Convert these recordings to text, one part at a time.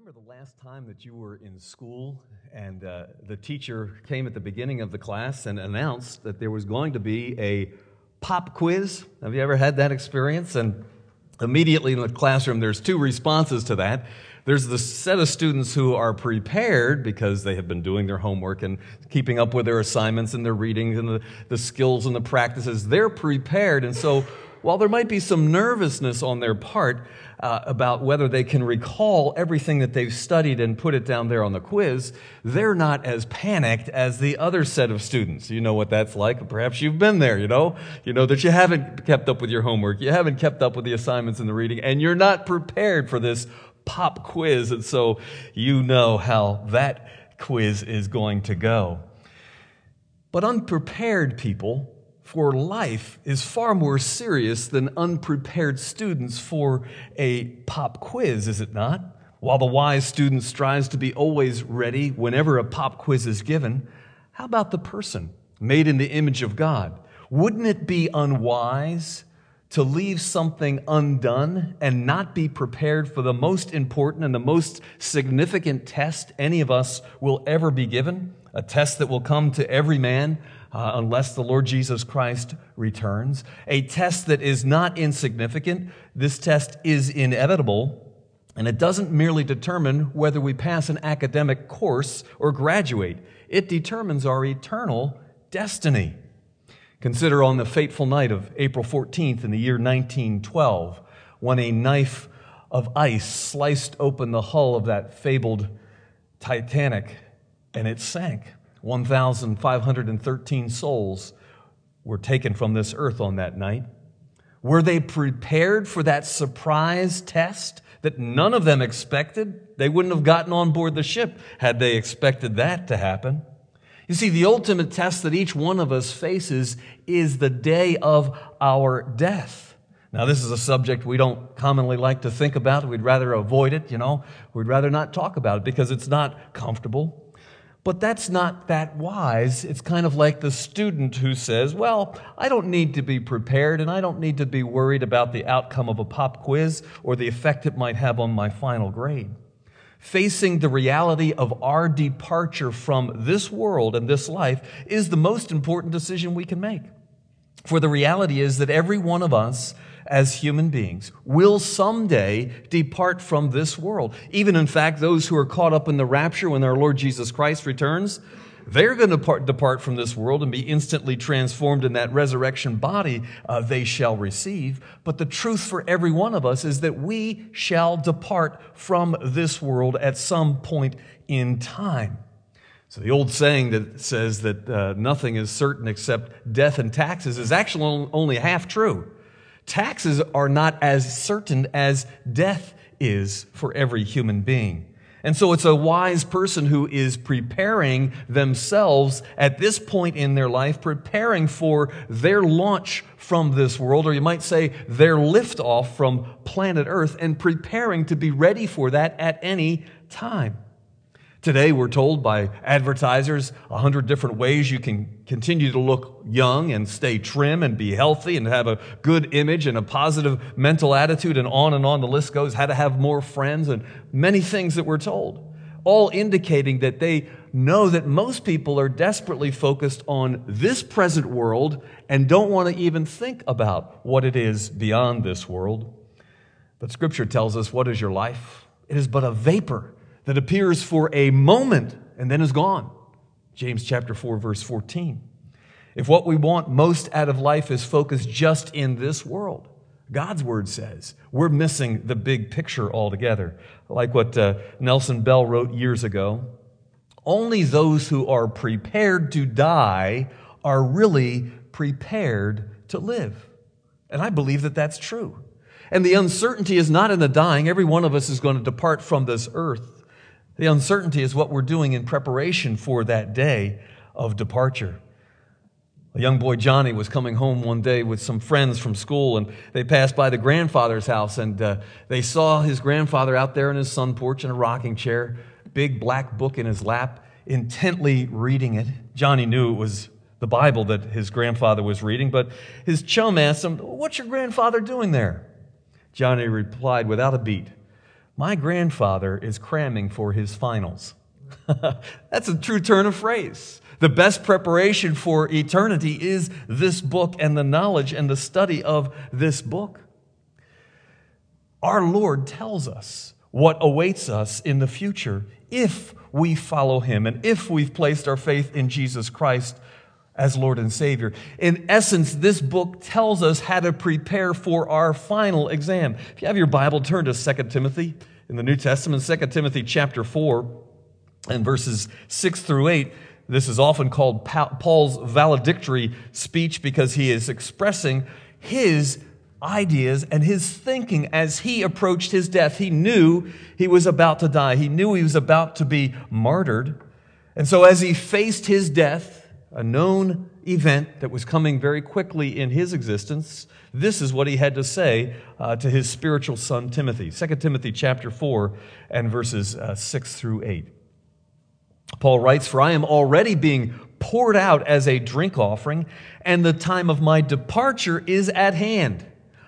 Remember the last time that you were in school and the teacher came at the beginning of the class and announced that there was going to be a pop quiz? Have you ever had that experience? And immediately in the classroom, there's two responses to that. There's the set of students who are prepared because they have been doing their homework and keeping up with their assignments and their readings and the skills and the practices. They're prepared, and so while there might be some nervousness on their part about whether they can recall everything that they've studied and put it down there on the quiz, they're not as panicked as the other set of students. You know what that's like. Perhaps you've been there, you know that you haven't kept up with your homework, you haven't kept up with the assignments and the reading, and you're not prepared for this pop quiz, and so you know how that quiz is going to go. But unprepared people for life is far more serious than unprepared students for a pop quiz, is it not? While the wise student strives to be always ready whenever a pop quiz is given, how about the person made in the image of God? Wouldn't it be unwise to leave something undone and not be prepared for the most important and the most significant test any of us will ever be given? A test that will come to every man unless the Lord Jesus Christ returns. A test that is not insignificant. This test is inevitable, and it doesn't merely determine whether we pass an academic course or graduate. It determines our eternal destiny. Consider on the fateful night of April 14th in the year 1912, when a knife of ice sliced open the hull of that fabled Titanic, and it sank. 1,513 souls were taken from this earth on that night. Were they prepared for that surprise test that none of them expected? They wouldn't have gotten on board the ship had they expected that to happen. You see, the ultimate test that each one of us faces is the day of our death. Now, this is a subject we don't commonly like to think about. We'd rather avoid it, We'd rather not talk about it because it's not comfortable. But that's not that wise. It's kind of like the student who says, well, I don't need to be prepared and I don't need to be worried about the outcome of a pop quiz or the effect it might have on my final grade. Facing the reality of our departure from this world and this life is the most important decision we can make. For the reality is that every one of us as human beings will someday depart from this world. Even in fact, those who are caught up in the rapture when our Lord Jesus Christ returns, they're going to depart from this world and be instantly transformed in that resurrection body they shall receive. But the truth for every one of us is that we shall depart from this world at some point in time. So the old saying that says that nothing is certain except death and taxes is actually only half true. Taxes are not as certain as death is for every human being. And so it's a wise person who is preparing themselves at this point in their life, preparing for their launch from this world, or you might say their liftoff from planet Earth, and preparing to be ready for that at any time. Today, we're told by advertisers 100 different ways you can continue to look young and stay trim and be healthy and have a good image and a positive mental attitude, and on the list goes, how to have more friends and many things that we're told, all indicating that they know that most people are desperately focused on this present world and don't want to even think about what it is beyond this world. But Scripture tells us, what is your life? It is but a vapor that appears for a moment and then is gone. James chapter 4, verse 14. If what we want most out of life is focused just in this world, God's word says we're missing the big picture altogether. Like what Nelson Bell wrote years ago, only those who are prepared to die are really prepared to live. And I believe that that's true. And the uncertainty is not in the dying. Every one of us is going to depart from this earth. The uncertainty is what we're doing in preparation for that day of departure. A young boy, Johnny, was coming home one day with some friends from school, and they passed by the grandfather's house, and they saw his grandfather out there in his sun porch in a rocking chair, big black book in his lap, intently reading it. Johnny knew it was the Bible that his grandfather was reading, but his chum asked him, "What's your grandfather doing there?" Johnny replied without a beat, My grandfather is cramming for his finals. That's a true turn of phrase. The best preparation for eternity is this book and the knowledge and the study of this book. Our Lord tells us what awaits us in the future if we follow Him and if we've placed our faith in Jesus Christ as Lord and Savior. In essence, this book tells us how to prepare for our final exam. If you have your Bible, turn to 2 Timothy in the New Testament, 2 Timothy chapter 4 and verses 6 through 8. This is often called Paul's valedictory speech because he is expressing his ideas and his thinking as he approached his death. He knew he was about to die. He knew he was about to be martyred. And so as he faced his death, a known event that was coming very quickly in his existence, this is what he had to say to his spiritual son Timothy. 2 Timothy chapter 4 and verses 6 through 8. Paul writes, "For I am already being poured out as a drink offering, and the time of my departure is at hand.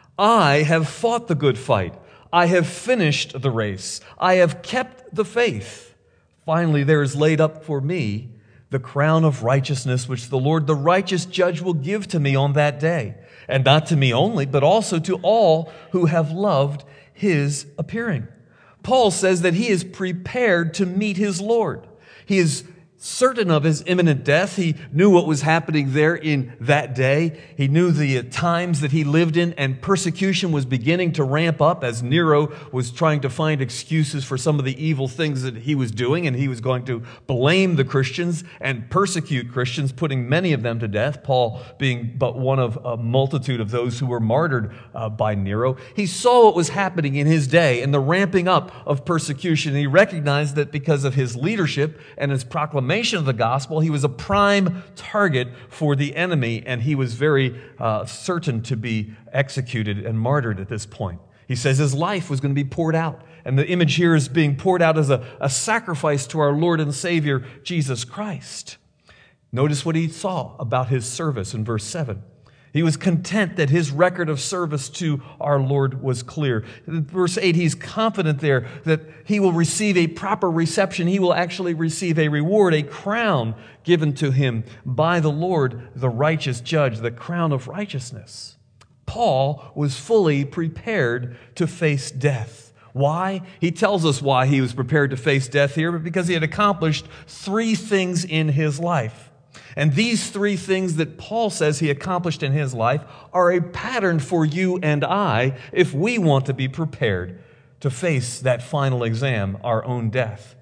I have fought the good fight. I have finished the race. I have kept the faith. Finally, there is laid up for me the crown of righteousness, which the Lord, the righteous judge, will give to me on that day. And not to me only, but also to all who have loved His appearing." Paul says that he is prepared to meet his Lord. He is certain of his imminent death. He knew what was happening there in that day. He knew the times that he lived in, and persecution was beginning to ramp up as Nero was trying to find excuses for some of the evil things that he was doing, and he was going to blame the Christians and persecute Christians, putting many of them to death, Paul being but one of a multitude of those who were martyred by Nero. He saw what was happening in his day and the ramping up of persecution, and he recognized that because of his leadership and his proclamation of the gospel, he was a prime target for the enemy, and he was very certain to be executed and martyred at this point. He says his life was going to be poured out, and the image here is being poured out as a sacrifice to our Lord and Savior, Jesus Christ. Notice what he saw about his service in verse 7. He was content that his record of service to our Lord was clear. In verse 8, he's confident there that he will receive a proper reception. He will actually receive a reward, a crown given to him by the Lord, the righteous judge, the crown of righteousness. Paul was fully prepared to face death. Why? He tells us why he was prepared to face death here, but because he had accomplished 3 things in his life. And these 3 things that Paul says he accomplished in his life are a pattern for you and I if we want to be prepared to face that final exam, our own death.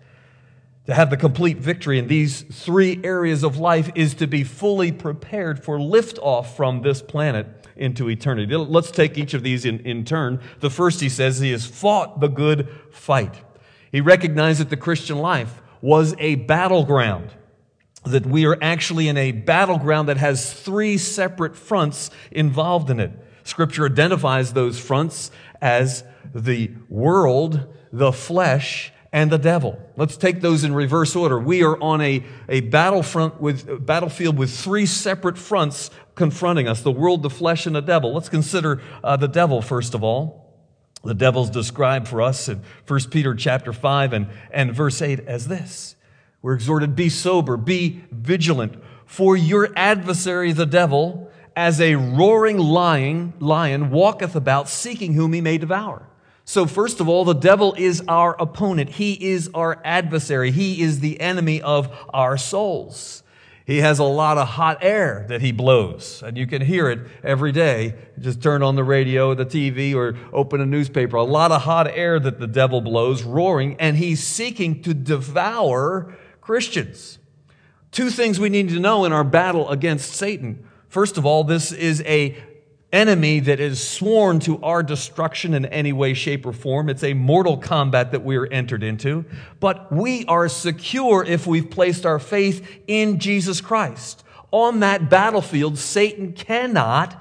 To have the complete victory in these 3 areas of life is to be fully prepared for liftoff from this planet into eternity. Let's take each of these in turn. The first, he says, he has fought the good fight. He recognized that the Christian life was a battleground, that we are actually in a battleground that has 3 separate fronts involved in it. Scripture identifies those fronts as the world, the flesh, and the devil. Let's take those in reverse order. We are on a battlefield with 3 separate fronts confronting us: the world, the flesh, and the devil. Let's consider the devil first of all. The devil's described for us in 1 Peter chapter 5 and verse 8 as this. We're exhorted, be sober, be vigilant, for your adversary the devil, as a roaring lion, walketh about, seeking whom he may devour. So first of all, the devil is our opponent. He is our adversary. He is the enemy of our souls. He has a lot of hot air that he blows, and you can hear it every day. Just turn on the radio, the TV, or open a newspaper. A lot of hot air that the devil blows, roaring, and he's seeking to devour Christians. 2 things we need to know in our battle against Satan. First of all, this is an enemy that is sworn to our destruction in any way, shape, or form. It's a mortal combat that we are entered into. But we are secure if we've placed our faith in Jesus Christ. On that battlefield, Satan cannot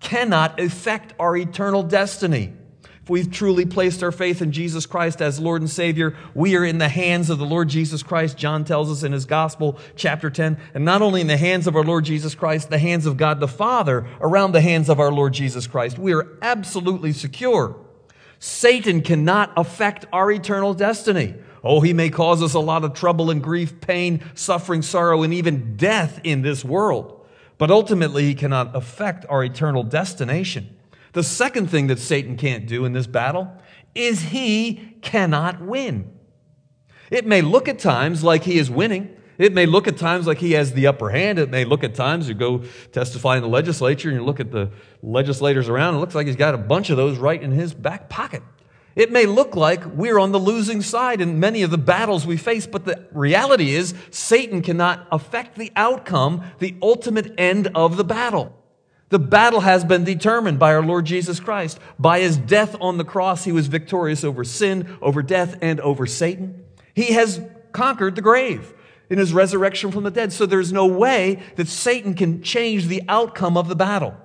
affect our eternal destiny. If we've truly placed our faith in Jesus Christ as Lord and Savior, we are in the hands of the Lord Jesus Christ. John tells us in his Gospel, chapter 10, and not only in the hands of our Lord Jesus Christ, the hands of God the Father, around the hands of our Lord Jesus Christ. We are absolutely secure. Satan cannot affect our eternal destiny. Oh, he may cause us a lot of trouble and grief, pain, suffering, sorrow, and even death in this world. But ultimately, he cannot affect our eternal destination. The second thing that Satan can't do in this battle is he cannot win. It may look at times like he is winning. It may look at times like he has the upper hand. It may look at times, you go testify in the legislature and you look at the legislators around, it looks like he's got a bunch of those right in his back pocket. It may look like we're on the losing side in many of the battles we face, but the reality is Satan cannot affect the outcome, the ultimate end of the battle. The battle has been determined by our Lord Jesus Christ. By his death on the cross, he was victorious over sin, over death, and over Satan. He has conquered the grave in his resurrection from the dead. So there's no way that Satan can change the outcome of the battle.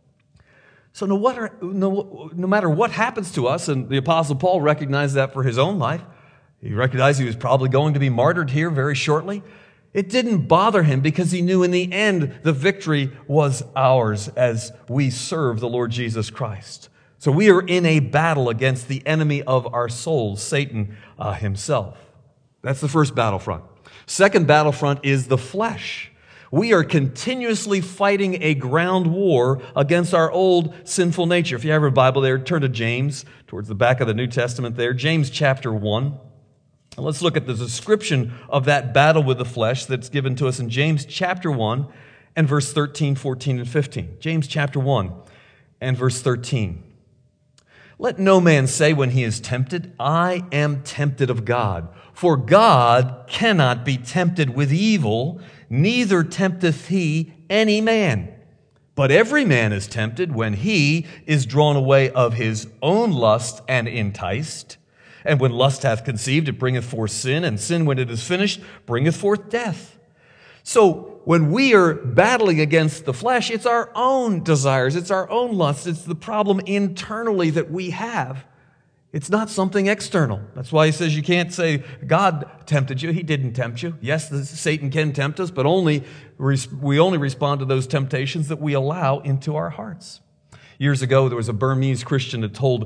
So no matter what happens to us, and the Apostle Paul recognized that for his own life, he recognized he was probably going to be martyred here very shortly. It didn't bother him because he knew in the end the victory was ours as we serve the Lord Jesus Christ. So we are in a battle against the enemy of our souls, Satan himself. That's the first battlefront. Second battlefront is the flesh. We are continuously fighting a ground war against our old sinful nature. If you have your Bible there, turn to James, towards the back of the New Testament there, James chapter 1. And let's look at the description of that battle with the flesh that's given to us in James chapter 1 and verse 13, 14, and 15. James chapter 1 and verse 13. Let no man say when he is tempted, I am tempted of God. For God cannot be tempted with evil, neither tempteth he any man. But every man is tempted when he is drawn away of his own lust and enticed. And when lust hath conceived, it bringeth forth sin, and sin, when it is finished, bringeth forth death. So when we are battling against the flesh, it's our own desires, it's our own lusts, it's the problem internally that we have. It's not something external. That's why he says you can't say God tempted you. He didn't tempt you. Yes, Satan can tempt us, but we only respond to those temptations that we allow into our hearts. Years ago, there was a Burmese Christian that told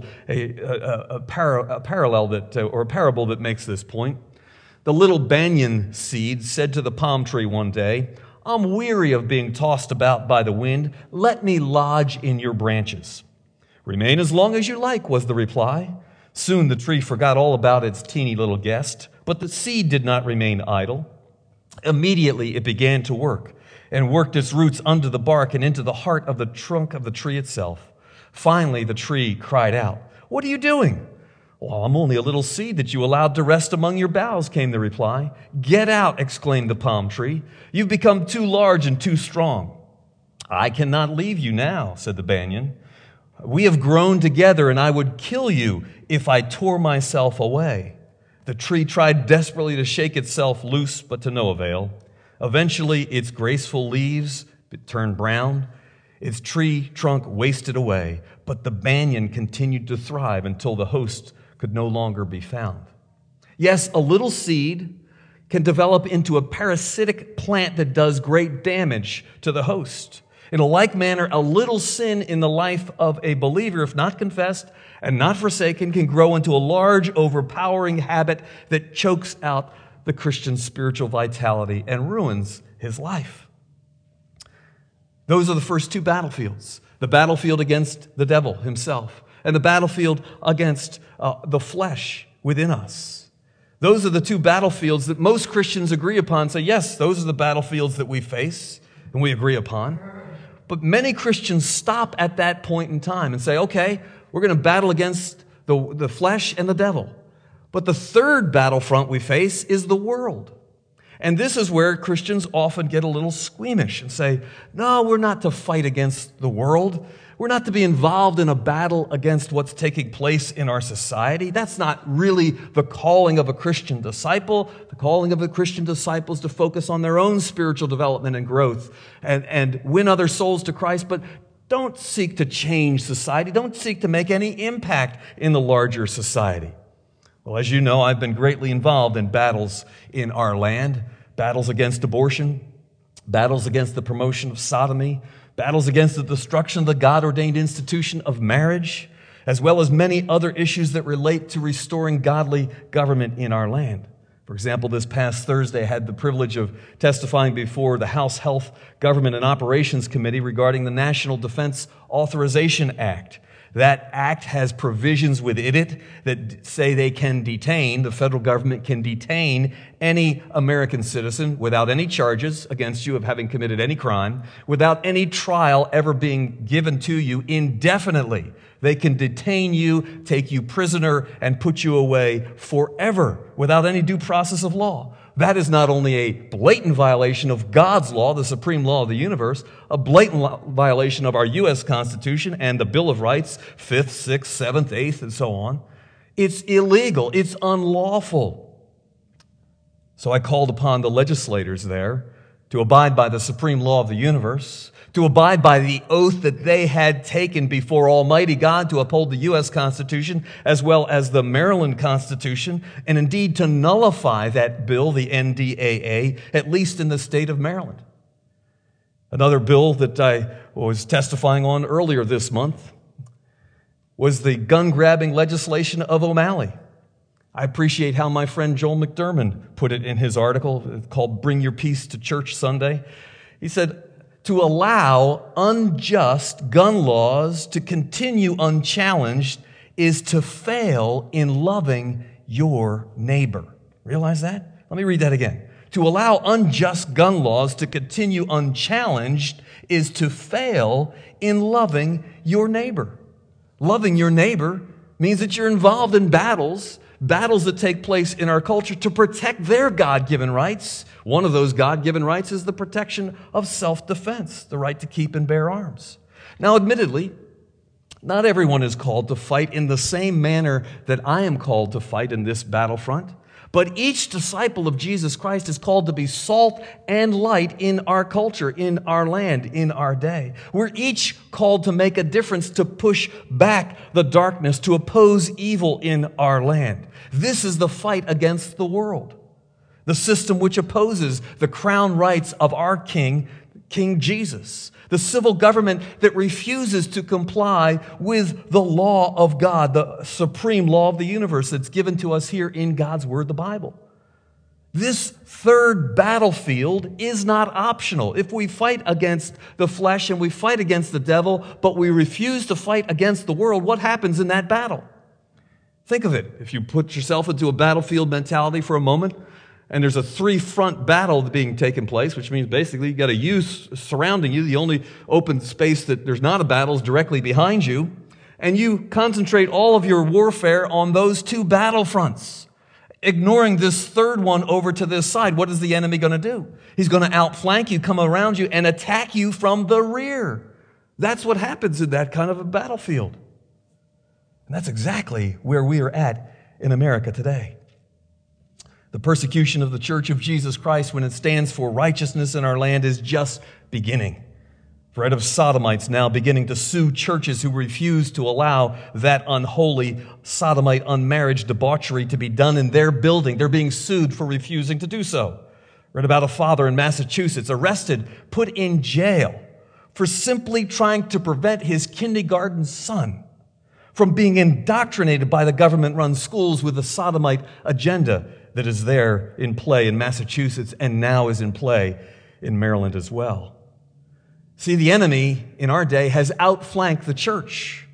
a parable that makes this point. The little banyan seed said to the palm tree one day, I'm weary of being tossed about by the wind. Let me lodge in your branches. Remain as long as you like, was the reply. Soon the tree forgot all about its teeny little guest, but the seed did not remain idle. Immediately it began to work and worked its roots under the bark and into the heart of the trunk of the tree itself. Finally, the tree cried out, What are you doing? Well, I'm only a little seed that you allowed to rest among your boughs, came the reply. Get out, exclaimed the palm tree. You've become too large and too strong. I cannot leave you now, said the banyan. We have grown together, and I would kill you if I tore myself away. The tree tried desperately to shake itself loose, but to no avail. Eventually, its graceful leaves turned brown. Its tree trunk wasted away, but the banyan continued to thrive until the host could no longer be found. Yes, a little seed can develop into a parasitic plant that does great damage to the host. In a like manner, a little sin in the life of a believer, if not confessed and not forsaken, can grow into a large, overpowering habit that chokes out the Christian's spiritual vitality and ruins his life. Those are the first two battlefields. The battlefield against the devil himself and the battlefield against the flesh within us. Those are the two battlefields that most Christians agree upon. Say, yes, those are the battlefields that we face and we agree upon. But many Christians stop at that point in time and say, okay, we're going to battle against the flesh and the devil. But the third battlefront we face is the world. And this is where Christians often get a little squeamish and say, no, we're not to fight against the world. We're not to be involved in a battle against what's taking place in our society. That's not really the calling of a Christian disciple. The calling of a Christian disciple is to focus on their own spiritual development and growth and win other souls to Christ, but don't seek to change society. Don't seek to make any impact in the larger society. Well, as you know, I've been greatly involved in battles in our land, battles against abortion, battles against the promotion of sodomy, battles against the destruction of the God-ordained institution of marriage. as well as many other issues that relate to restoring godly government in our land. For example, this past Thursday, I had the privilege of testifying before the House Health, Government, and Operations Committee regarding the National Defense Authorization Act. That act has provisions within it that say they can detain, the federal government can detain any American citizen without any charges against you of having committed any crime, without any trial ever being given to you indefinitely. They can detain you, take you prisoner, and put you away forever without any due process of law. That is not only a blatant violation of God's law, the supreme law of the universe, a blatant violation of our U.S. Constitution and the Bill of Rights, 5th, 6th, 7th, 8th, and so on. It's illegal. It's unlawful. So I called upon the legislators there to abide by the supreme law of the universe, to abide by the oath that they had taken before Almighty God to uphold the U.S. Constitution as well as the Maryland Constitution, and indeed to nullify that bill, the NDAA, at least in the state of Maryland. Another bill that I was testifying on earlier this month was the gun-grabbing legislation of O'Malley. I appreciate how my friend Joel McDermott put it in his article called Bring Your Peace to Church Sunday. He said, to allow unjust gun laws to continue unchallenged is to fail in loving your neighbor. Realize that? Let me read that again. To allow unjust gun laws to continue unchallenged is to fail in loving your neighbor. Loving your neighbor means that you're involved in battles that take place in our culture to protect their God-given rights. One of those God-given rights is the protection of self-defense, the right to keep and bear arms. Now, admittedly, not everyone is called to fight in the same manner that I am called to fight in this battlefront. But each disciple of Jesus Christ is called to be salt and light in our culture, in our land, in our day. We're each called to make a difference, to push back the darkness, to oppose evil in our land. This is the fight against the world, the system which opposes the crown rights of our King, King Jesus, the civil government that refuses to comply with the law of God, the supreme law of the universe that's given to us here in God's Word, the Bible. This third battlefield is not optional. If we fight against the flesh and we fight against the devil, but we refuse to fight against the world, what happens in that battle? Think of it. If you put yourself into a battlefield mentality for a moment, and there's a three-front battle being taken place, which means basically you've got a U surrounding you. The only open space that there's not a battle is directly behind you. And you concentrate all of your warfare on those two battlefronts, ignoring this third one over to this side. What is the enemy going to do? He's going to outflank you, come around you, and attack you from the rear. That's what happens in that kind of a battlefield. And that's exactly where we are at in America today. The persecution of the Church of Jesus Christ when it stands for righteousness in our land is just beginning. Threat of sodomites now beginning to sue churches who refuse to allow that unholy sodomite unmarriage debauchery to be done in their building. They're being sued for refusing to do so. Read about a father in Massachusetts arrested, put in jail for simply trying to prevent his kindergarten son from being indoctrinated by the government-run schools with the sodomite agenda that is there in play in Massachusetts and now is in play in Maryland as well. See, the enemy in our day has outflanked the church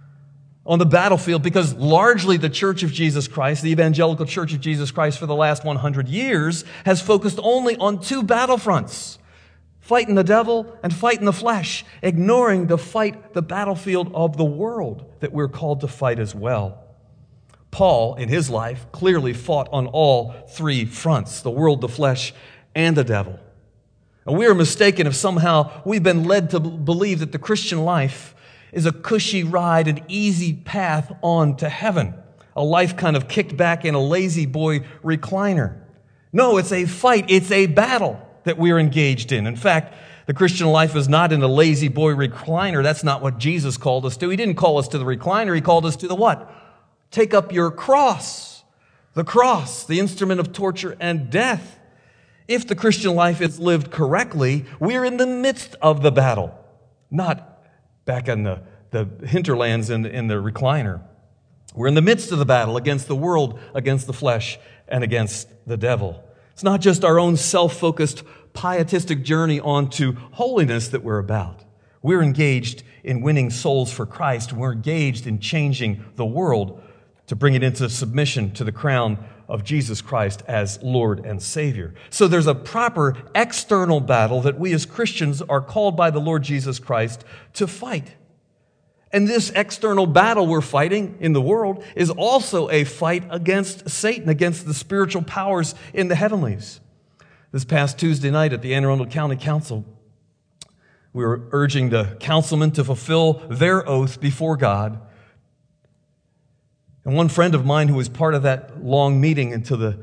on the battlefield because largely the Church of Jesus Christ, the Evangelical Church of Jesus Christ for the last 100 years, has focused only on two battlefronts, fighting the devil and fighting the flesh, ignoring the battlefield of the world that we're called to fight as well. Paul, in his life, clearly fought on all three fronts, the world, the flesh, and the devil. And we are mistaken if somehow we've been led to believe that the Christian life is a cushy ride, an easy path on to heaven, a life kind of kicked back in a lazy boy recliner. No, it's a fight, it's a battle that we're engaged in. In fact, the Christian life is not in a lazy boy recliner. That's not what Jesus called us to. He didn't call us to the recliner. He called us to the what? Take up your cross, the instrument of torture and death. If the Christian life is lived correctly, we're in the midst of the battle, not back on the the hinterlands in the recliner. We're in the midst of the battle against the world, against the flesh, and against the devil. It's not just our own self-focused pietistic journey onto holiness that we're about. We're engaged in winning souls for Christ. We're engaged in changing the world to bring it into submission to the crown of Jesus Christ as Lord and Savior. So there's a proper external battle that we as Christians are called by the Lord Jesus Christ to fight. And this external battle we're fighting in the world is also a fight against Satan, against the spiritual powers in the heavenlies. This past Tuesday night at the Anne Arundel County Council, we were urging the councilmen to fulfill their oath before God. And one friend of mine who was part of that long meeting until the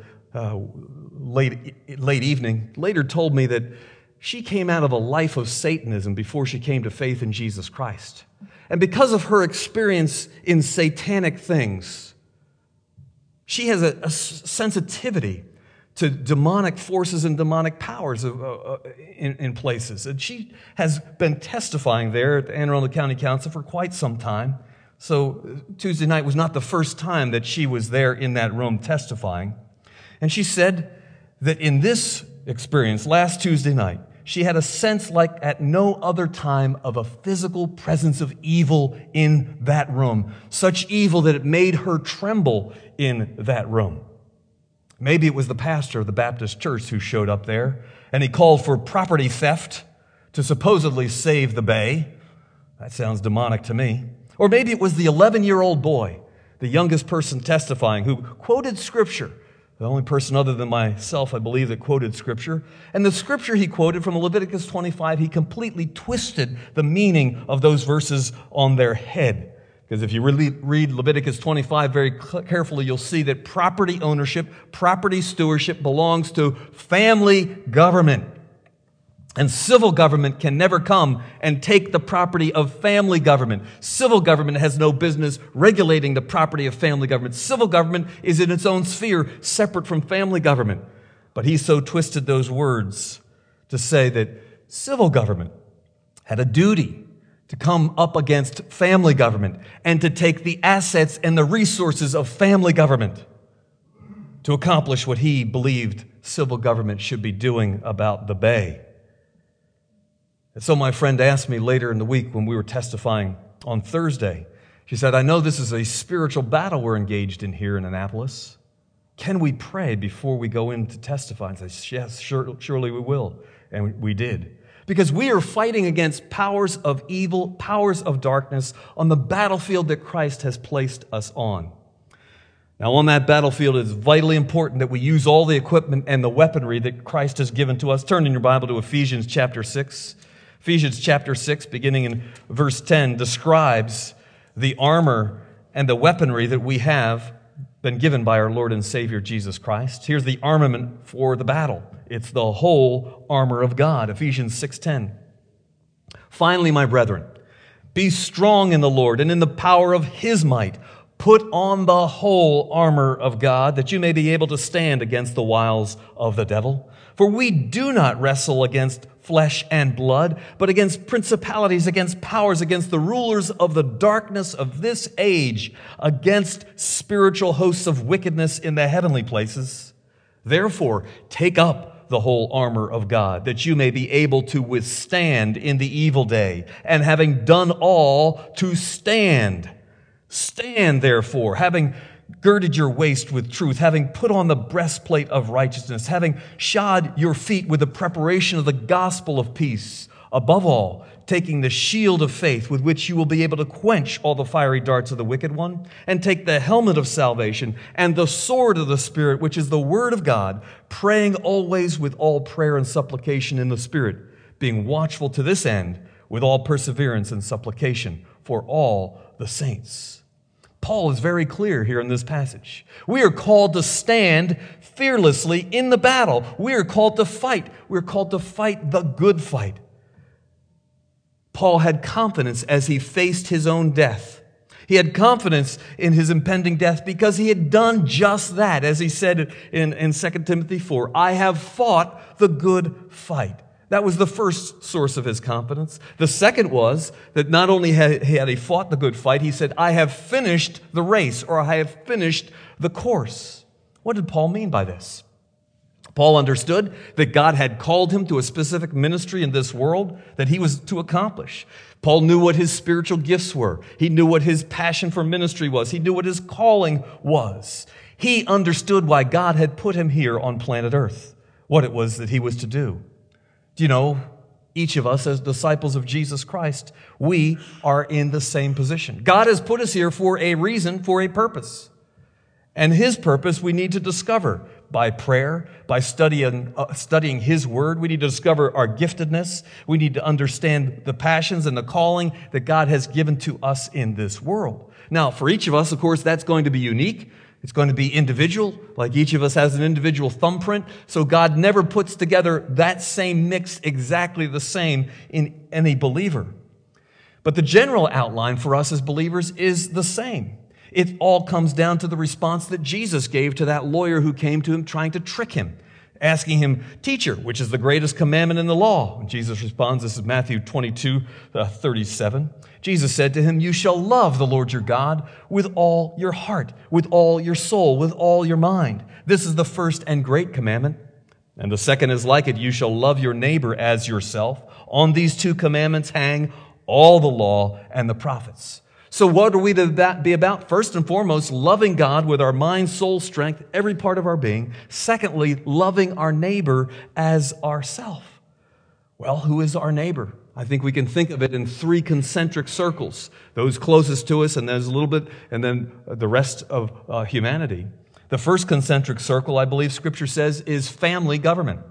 late evening later told me that she came out of a life of Satanism before she came to faith in Jesus Christ. And because of her experience in satanic things, she has a sensitivity to demonic forces and demonic powers in places. And she has been testifying there at the Anne Arundel County Council for quite some time. So Tuesday night was not the first time that she was there in that room testifying. And she said that in this experience, last Tuesday night, she had a sense like at no other time of a physical presence of evil in that room. Such evil that it made her tremble in that room. Maybe it was the pastor of the Baptist church who showed up there, and he called for property theft to supposedly save the bay. That sounds demonic to me. Or maybe it was the 11-year-old boy, the youngest person testifying, who quoted Scripture. The only person other than myself, I believe, that quoted Scripture. And the Scripture he quoted from Leviticus 25, he completely twisted the meaning of those verses on their head. Because if you really read Leviticus 25 very carefully, you'll see that property ownership, property stewardship belongs to family government. And civil government can never come and take the property of family government. Civil government has no business regulating the property of family government. Civil government is in its own sphere, separate from family government. But he so twisted those words to say that civil government had a duty to come up against family government and to take the assets and the resources of family government to accomplish what he believed civil government should be doing about the bay. And so my friend asked me later in the week when we were testifying on Thursday, she said, I know this is a spiritual battle we're engaged in here in Annapolis. Can we pray before we go in to testify? And I said, yes, surely we will. And we did. Because we are fighting against powers of evil, powers of darkness on the battlefield that Christ has placed us on. Now, on that battlefield, it is vitally important that we use all the equipment and the weaponry that Christ has given to us. Turn in your Bible to Ephesians chapter 6. Ephesians chapter 6, beginning in verse 10, describes the armor and the weaponry that we have been given by our Lord and Savior Jesus Christ. Here's the armament for the battle. It's the whole armor of God. Ephesians 6:10. Finally, my brethren, be strong in the Lord and in the power of His might. Put on the whole armor of God, that you may be able to stand against the wiles of the devil. For we do not wrestle against flesh and blood, but against principalities, against powers, against the rulers of the darkness of this age, against spiritual hosts of wickedness in the heavenly places. Therefore, take up the whole armor of God, that you may be able to withstand in the evil day, and having done all, to stand. Stand, therefore, having girded your waist with truth, having put on the breastplate of righteousness, having shod your feet with the preparation of the gospel of peace. Above all, taking the shield of faith with which you will be able to quench all the fiery darts of the wicked one, and take the helmet of salvation and the sword of the Spirit, which is the word of God, praying always with all prayer and supplication in the Spirit, being watchful to this end with all perseverance and supplication for all the saints. Paul is very clear here in this passage. We are called to stand fearlessly in the battle. We are called to fight. We're called to fight the good fight. Paul had confidence as he faced his own death. He had confidence in his impending death because he had done just that. As he said in 2 Timothy 4, I have fought the good fight. That was the first source of his confidence. The second was that not only had he fought the good fight, he said, I have finished the race, or I have finished the course. What did Paul mean by this? Paul understood that God had called him to a specific ministry in this world that he was to accomplish. Paul knew what his spiritual gifts were. He knew what his passion for ministry was. He knew what his calling was. He understood why God had put him here on planet Earth, what it was that he was to do. Do you know, each of us as disciples of Jesus Christ, we are in the same position. God has put us here for a reason, for a purpose. And his purpose we need to discover by prayer, by studying his word. We need to discover our giftedness. We need to understand the passions and the calling that God has given to us in this world. Now, for each of us, of course, that's going to be unique. It's going to be individual, like each of us has an individual thumbprint. So God never puts together that same mix exactly the same in any believer. But the general outline for us as believers is the same. It all comes down to the response that Jesus gave to that lawyer who came to him trying to trick him, asking him, Teacher, which is the greatest commandment in the law? And Jesus responds, this is Matthew 22:37. Jesus said to him, You shall love the Lord your God with all your heart, with all your soul, with all your mind. This is the first and great commandment. And the second is like it, you shall love your neighbor as yourself. On these two commandments hang all the law and the prophets. So what are we to be about? First and foremost, loving God with our mind, soul, strength, every part of our being. Secondly, loving our neighbor as ourself. Well, who is our neighbor? I think we can think of it in three concentric circles. Those closest to us, and there's a little bit, and then the rest of humanity. The first concentric circle, I believe Scripture says, is family government.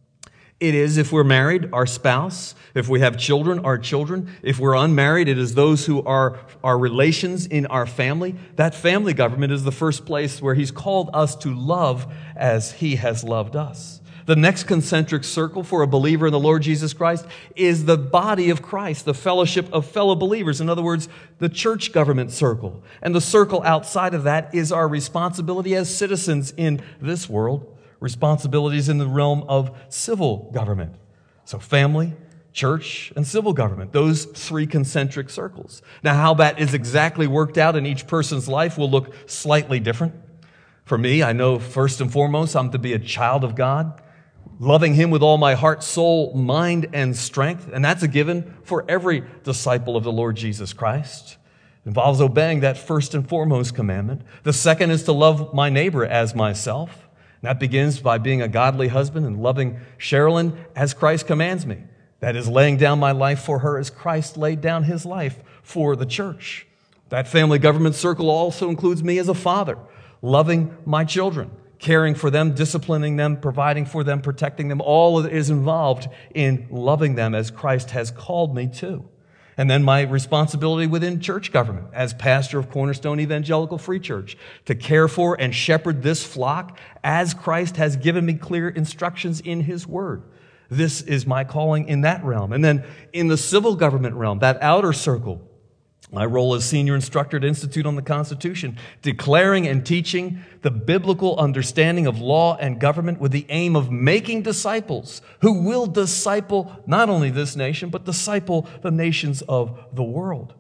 It is, if we're married, our spouse. If we have children, our children. If we're unmarried, it is those who are our relations in our family. That family government is the first place where he's called us to love as he has loved us. The next concentric circle for a believer in the Lord Jesus Christ is the body of Christ, the fellowship of fellow believers. In other words, the church government circle. And the circle outside of that is our responsibility as citizens in this world. Responsibilities in the realm of civil government. So family, church, and civil government. Those three concentric circles. Now, how that is exactly worked out in each person's life will look slightly different. For me, I know first and foremost, I'm to be a child of God, loving him with all my heart, soul, mind, and strength. And that's a given for every disciple of the Lord Jesus Christ. It involves obeying that first and foremost commandment. The second is to love my neighbor as myself. And that begins by being a godly husband and loving Sherilyn as Christ commands me. That is laying down my life for her as Christ laid down his life for the church. That family government circle also includes me as a father, loving my children, caring for them, disciplining them, providing for them, protecting them. All that is involved in loving them as Christ has called me to. And then my responsibility within church government as pastor of Cornerstone Evangelical Free Church to care for and shepherd this flock as Christ has given me clear instructions in his word. This is my calling in that realm. And then in the civil government realm, that outer circle, my role as senior instructor at Institute on the Constitution, declaring and teaching the biblical understanding of law and government with the aim of making disciples who will disciple not only this nation, but disciple the nations of the world.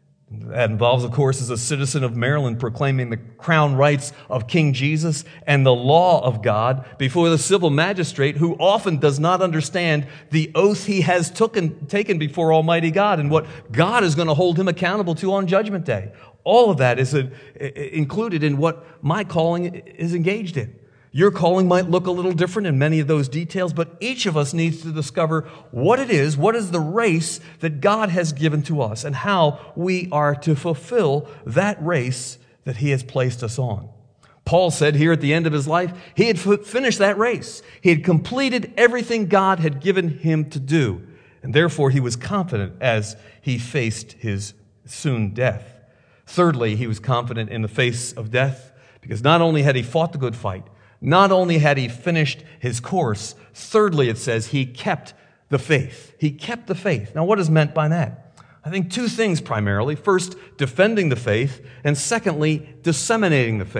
That involves, of course, as a citizen of Maryland, proclaiming the crown rights of King Jesus and the law of God before the civil magistrate who often does not understand the oath he has taken before Almighty God and what God is going to hold him accountable to on Judgment Day. All of that is included in what my calling is engaged in. Your calling might look a little different in many of those details, but each of us needs to discover what is the race that God has given to us, and how we are to fulfill that race that he has placed us on. Paul said here at the end of his life, he had finished that race. He had completed everything God had given him to do, and therefore he was confident as he faced his soon death. Thirdly, he was confident in the face of death because not only had he fought the good fight, not only had he finished his course, thirdly, it says he kept the faith. He kept the faith. Now, what is meant by that? I think two things primarily. First, defending the faith, and secondly, disseminating the faith.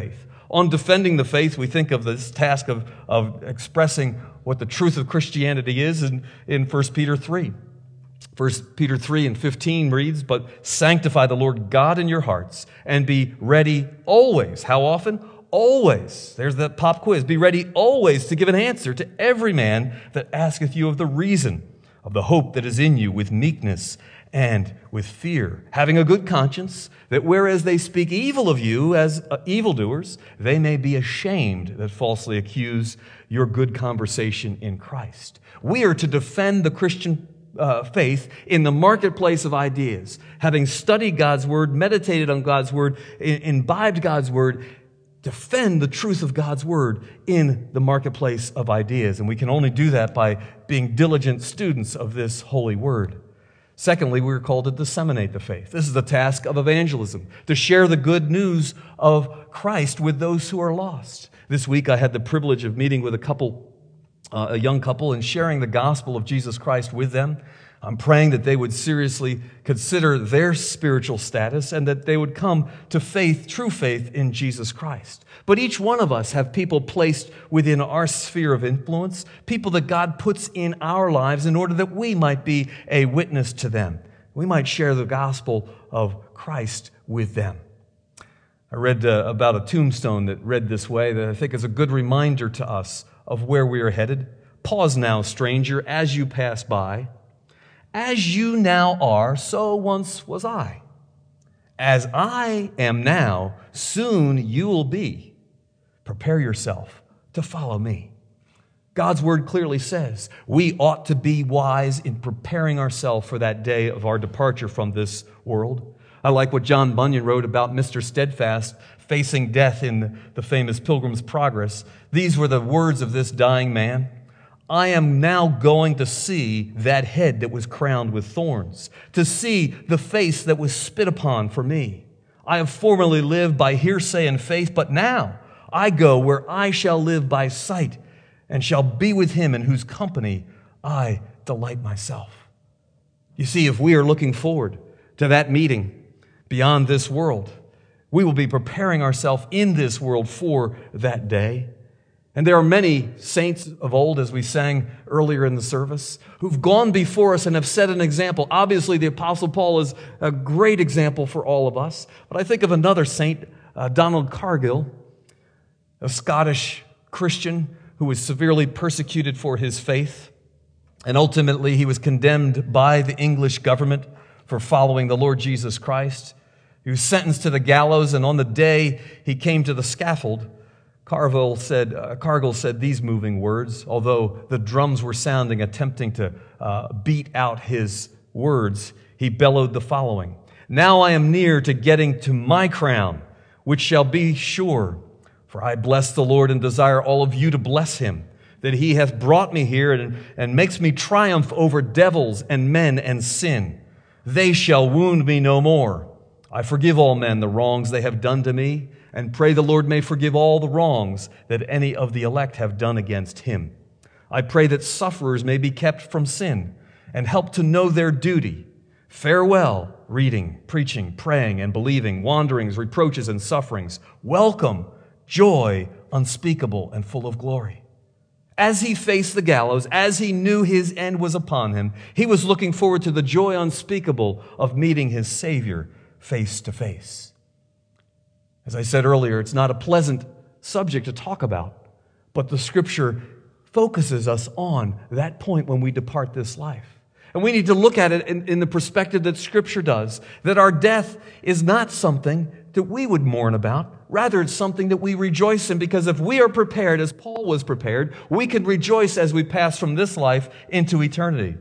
On defending the faith, we think of this task of expressing what the truth of Christianity is in 1 Peter 3. 1 Peter 3 and 15 reads, "But sanctify the Lord God in your hearts, and be ready always." How often? Always. There's that pop quiz. Be ready always to give an answer to every man that asketh you of the reason of the hope that is in you with meekness and with fear, having a good conscience, that whereas they speak evil of you as evildoers, they may be ashamed that falsely accuse your good conversation in Christ. We are to defend the Christian faith in the marketplace of ideas, having studied God's Word, meditated on God's Word, imbibed God's Word, defend the truth of God's Word in the marketplace of ideas. And we can only do that by being diligent students of this holy Word. Secondly, we're called to disseminate the faith. This is the task of evangelism, to share the good news of Christ with those who are lost. This week I had the privilege of meeting with a young couple, and sharing the gospel of Jesus Christ with them. I'm praying that they would seriously consider their spiritual status and that they would come to faith, true faith in Jesus Christ. But each one of us have people placed within our sphere of influence, people that God puts in our lives in order that we might be a witness to them. We might share the gospel of Christ with them. I read about a tombstone that read this way that I think is a good reminder to us of where we are headed. "Pause now, stranger, as you pass by. As you now are, so once was I. As I am now, soon you will be. Prepare yourself to follow me." God's Word clearly says we ought to be wise in preparing ourselves for that day of our departure from this world. I like what John Bunyan wrote about Mr. Steadfast facing death in the famous Pilgrim's Progress. These were the words of this dying man. "I am now going to see that head that was crowned with thorns, to see the face that was spit upon for me. I have formerly lived by hearsay and faith, but now I go where I shall live by sight and shall be with him in whose company I delight myself." You see, if we are looking forward to that meeting beyond this world, we will be preparing ourselves in this world for that day. And there are many saints of old, as we sang earlier in the service, who've gone before us and have set an example. Obviously, the Apostle Paul is a great example for all of us. But I think of another saint, Donald Cargill, a Scottish Christian who was severely persecuted for his faith. And ultimately, he was condemned by the English government for following the Lord Jesus Christ. He was sentenced to the gallows, and on the day he came to the scaffold, Cargill said these moving words, although the drums were sounding, attempting to beat out his words. He bellowed the following: "Now I am near to getting to my crown, which shall be sure. For I bless the Lord and desire all of you to bless him, that he hath brought me here and makes me triumph over devils and men and sin. They shall wound me no more. I forgive all men the wrongs they have done to me, and pray the Lord may forgive all the wrongs that any of the elect have done against him. I pray that sufferers may be kept from sin, and help to know their duty. Farewell, reading, preaching, praying, and believing, wanderings, reproaches, and sufferings. Welcome, joy unspeakable and full of glory." As he faced the gallows, as he knew his end was upon him, he was looking forward to the joy unspeakable of meeting his Savior face to face. As I said earlier, it's not a pleasant subject to talk about, but the Scripture focuses us on that point when we depart this life. And we need to look at it in the perspective that Scripture does, that our death is not something that we would mourn about. Rather, it's something that we rejoice in, because if we are prepared as Paul was prepared, we can rejoice as we pass from this life into eternity.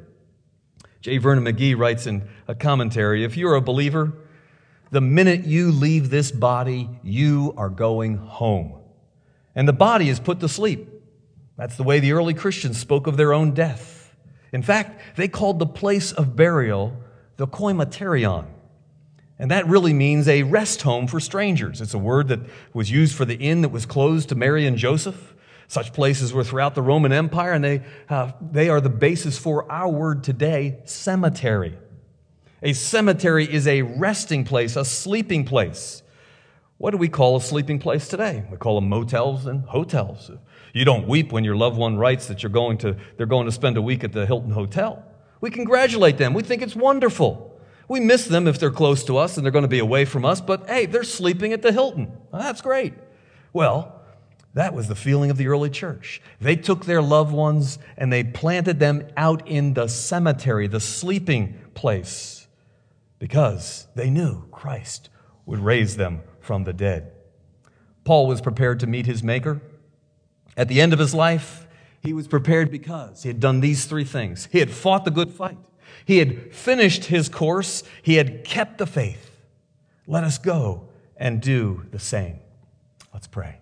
J. Vernon McGee writes in a commentary, "If you're a believer, the minute you leave this body, you are going home. And the body is put to sleep." That's the way the early Christians spoke of their own death. In fact, they called the place of burial the koimaterion. And that really means a rest home for strangers. It's a word that was used for the inn that was closed to Mary and Joseph. Such places were throughout the Roman Empire, and they are the basis for our word today, cemetery. A cemetery is a resting place, a sleeping place, What do we call a sleeping place today? We call them motels and hotels. You don't weep when your loved one writes that they're going to spend a week at the Hilton Hotel. We congratulate them. We think it's wonderful. We miss them if they're close to us and they're going to be away from us, but hey, they're sleeping at the Hilton. Well, that's great. Well, that was the feeling of the early church. They took their loved ones and they planted them out in the cemetery, the sleeping place, because they knew Christ would raise them from the dead. Paul was prepared to meet his Maker. At the end of his life, he was prepared because he had done these three things. He had fought the good fight. He had finished his course. He had kept the faith. Let us go and do the same. Let's pray.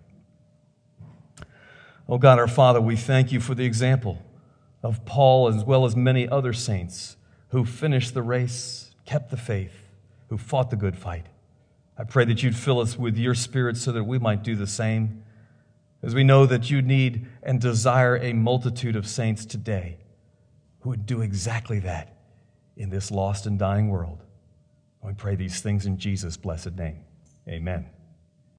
Oh God, our Father, we thank you for the example of Paul as well as many other saints who finished the race, kept the faith, who fought the good fight. I pray that you'd fill us with your Spirit so that we might do the same, as we know that you need and desire a multitude of saints today who would do exactly that in this lost and dying world. We pray these things in Jesus' blessed name. Amen.